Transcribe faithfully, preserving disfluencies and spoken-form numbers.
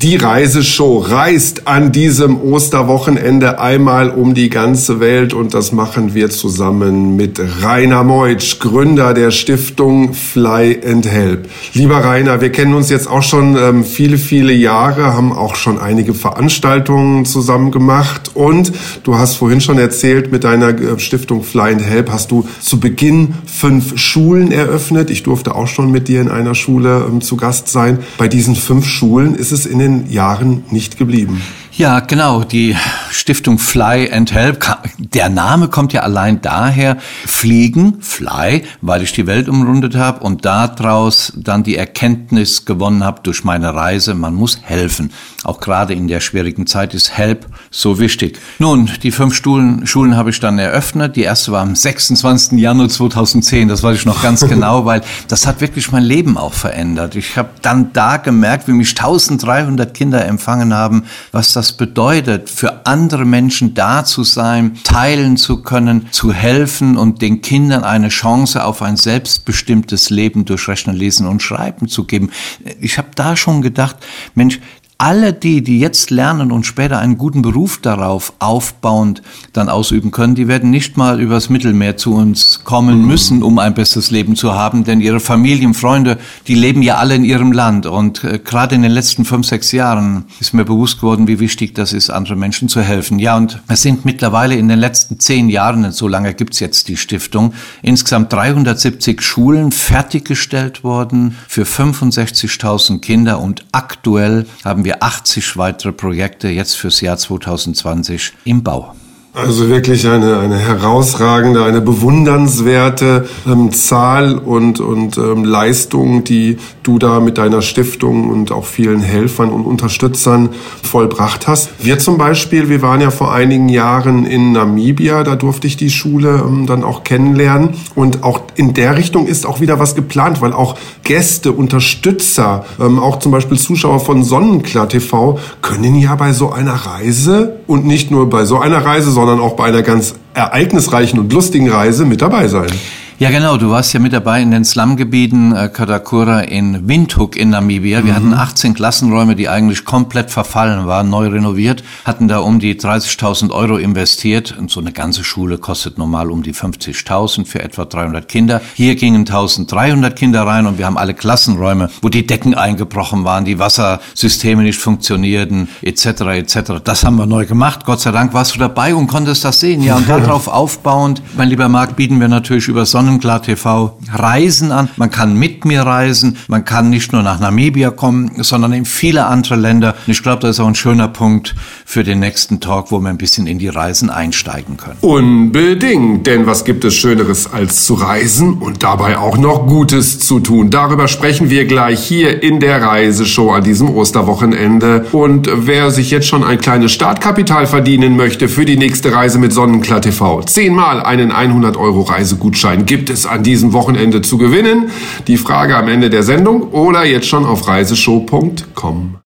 Die Reiseshow reist an diesem Osterwochenende einmal um die ganze Welt und das machen wir zusammen mit Rainer Meutsch, Gründer der Stiftung Fly and Help. Lieber Rainer, wir kennen uns jetzt auch schon ähm, viele, viele Jahre, haben auch schon einige Veranstaltungen zusammen gemacht und du hast vorhin schon erzählt, mit deiner äh, Stiftung Fly and Help hast du zu Beginn fünf Schulen eröffnet. Ich durfte auch schon mit dir in einer Schule ähm, zu Gast sein. Bei diesen fünf Schulen ist es in den Jahren nicht geblieben. Ja, genau, die Stiftung Fly and Help, der Name kommt ja allein daher, fliegen, fly, weil ich die Welt umrundet habe und daraus dann die Erkenntnis gewonnen habe durch meine Reise, man muss helfen. Auch gerade in der schwierigen Zeit ist Help so wichtig. Nun, die fünf Schulen, Schulen habe ich dann eröffnet. Die erste war am sechsundzwanzigsten Januar zweitausendzehn, das weiß ich noch ganz genau, weil das hat wirklich mein Leben auch verändert. Ich habe dann da gemerkt, wie mich dreizehnhundert Kinder empfangen haben, was das bedeutet, für andere Menschen da zu sein, teilen zu können, zu helfen und den Kindern eine Chance auf ein selbstbestimmtes Leben durch Rechnen, Lesen und Schreiben zu geben. Ich habe da schon gedacht, Mensch, alle die, die jetzt lernen und später einen guten Beruf darauf aufbauend dann ausüben können, die werden nicht mal übers Mittelmeer zu uns kommen müssen, um ein besseres Leben zu haben, denn ihre Familien, Freunde, die leben ja alle in ihrem Land und äh, gerade in den letzten fünf, sechs Jahren ist mir bewusst geworden, wie wichtig das ist, anderen Menschen zu helfen. Ja, und es sind mittlerweile in den letzten zehn Jahren, so lange gibt's jetzt die Stiftung, insgesamt dreihundertsiebzig Schulen fertiggestellt worden für fünfundsechzigtausend Kinder und aktuell haben wir achtzig weitere Projekte jetzt fürs Jahr zweitausendzwanzig im Bau. Also wirklich eine, eine herausragende, eine bewundernswerte ähm, Zahl und, und ähm, Leistung, die du da mit deiner Stiftung und auch vielen Helfern und Unterstützern vollbracht hast. Wir zum Beispiel, wir waren ja vor einigen Jahren in Namibia, da durfte ich die Schule ähm, dann auch kennenlernen und auch in der Richtung ist auch wieder was geplant, weil auch Gäste, Unterstützer, ähm, auch zum Beispiel Zuschauer von Sonnenklar T V können ja bei so einer Reise und nicht nur bei so einer Reise, sondern sondern auch bei einer ganz ereignisreichen und lustigen Reise mit dabei sein. Ja, genau. Du warst ja mit dabei in den Slumgebieten äh, Katakura in Windhoek in Namibia. Wir mhm. hatten achtzehn Klassenräume, die eigentlich komplett verfallen waren, neu renoviert, hatten da um die dreißigtausend Euro investiert. Und so eine ganze Schule kostet normal um die fünfzigtausend für etwa dreihundert Kinder. Hier gingen eintausenddreihundert Kinder rein und wir haben alle Klassenräume, wo die Decken eingebrochen waren, die Wassersysteme nicht funktionierten, et cetera et cetera. Das haben wir neu gemacht. Gott sei Dank warst du dabei und konntest das sehen. Ja, und darauf aufbauend, mein lieber Marc, bieten wir natürlich über Sonnenklar T V Reisen an. Man kann mit mir reisen, man kann nicht nur nach Namibia kommen, sondern in viele andere Länder. Und ich glaube, das ist auch ein schöner Punkt für den nächsten Talk, wo wir ein bisschen in die Reisen einsteigen können. Unbedingt, denn was gibt es Schöneres als zu reisen und dabei auch noch Gutes zu tun? Darüber sprechen wir gleich hier in der Reiseshow an diesem Osterwochenende. Und wer sich jetzt schon ein kleines Startkapital verdienen möchte für die nächste Reise mit Sonnenklar T V, zehnmal einen hundert Euro Reisegutschein gibt gibt es an diesem Wochenende zu gewinnen? Die Frage am Ende der Sendung oder jetzt schon auf reiseshow punkt com.